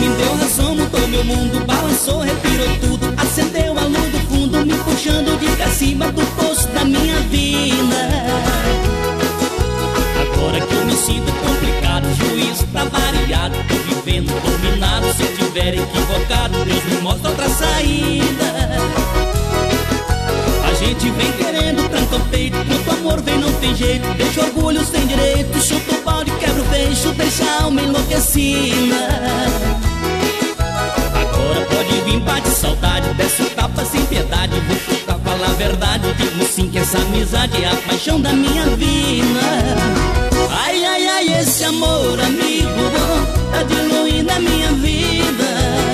me deu razão, mudou meu mundo, balançou, respirou tudo, acendeu a luz do fundo, me puxando de cá cima do poço da minha vida. Agora que eu me sinto complicado, juízo tá variado, tô vivendo dominado. Se eu tiver equivocado, Deus me mostra outra saída. A gente vem querendo, tranca o peito, quanto amor vem não tem jeito, deixa o orgulho sem direito, chuta o balde, quebra o beijo, deixa a alma enlouquecida. Agora pode vir, bate saudade, desce o tapa sem piedade, vou chutar, falar a verdade, digo sim que essa amizade é a paixão da minha vida. Ai, ai, ai, esse amor, amigo bom, tá diluindo a minha vida.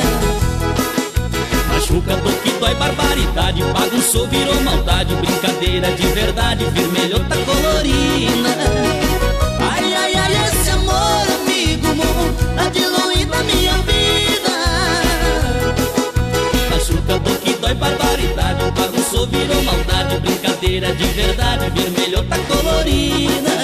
Machuca, dor que dói, barbaridade, bagunçou, virou maldade, brincadeira de verdade, vermelho tá colorida. Ai, ai, ai, esse amor, amigo bom, tá diluindo a minha vida. Machuca, dor que dói, barbaridade, bagunçou, virou maldade, brincadeira de verdade, vermelho tá colorida.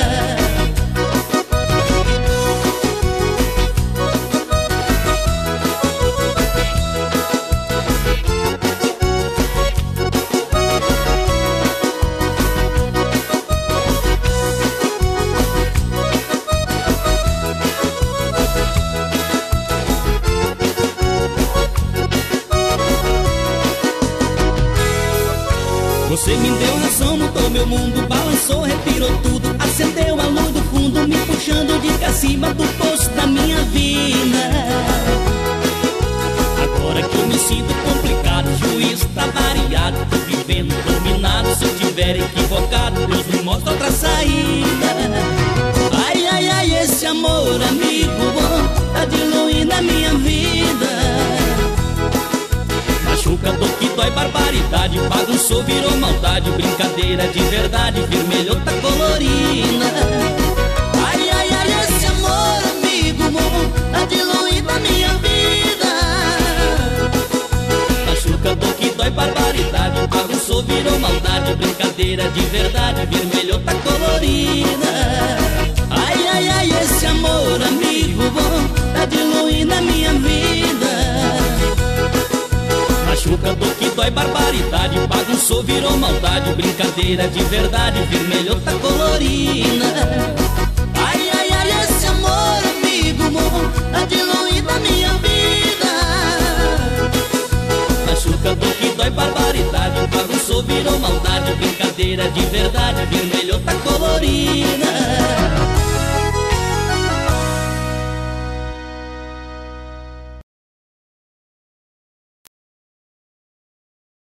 Você me deu razão, mudou meu mundo, balançou, respirou tudo, acendeu a luz do fundo, me puxando de cá cima do poço da minha vida. Agora que eu me sinto complicado, o juízo tá variado, tô vivendo dominado. Se eu tiver equivocado, Deus me mostra outra saída. Ai, ai, ai, esse amor, amigo bom, tá diluindo a minha vida. Machuca, dor que dói, barbaridade, bagunçou, virou maldade, brincadeira de verdade, vermelho tá colorida. Ai, ai, ai, esse amor, amigo bom, tá diluindo a minha vida. Machuca, dor que dói, barbaridade, bagunçou, virou maldade, brincadeira de verdade, vermelho tá colorida. Ai, ai, ai, esse amor, amigo bom, tá diluindo a minha vida. Machuca, dor que dói, barbaridade, bagunçou, virou maldade, brincadeira de verdade, vermelho tá colorida. Ai, ai, ai, esse amor, amigo bom, tá diluindo a minha vida. Machuca, dor que dói, barbaridade, bagunçou, virou maldade, brincadeira de verdade,